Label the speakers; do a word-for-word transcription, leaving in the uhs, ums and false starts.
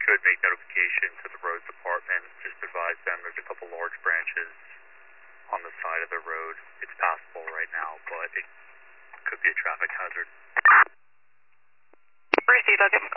Speaker 1: could make notification to the roads department, just advise them there's a couple large branches on the side of the road. It's passable right now, but it could be a traffic hazard.
Speaker 2: Received, I'll give them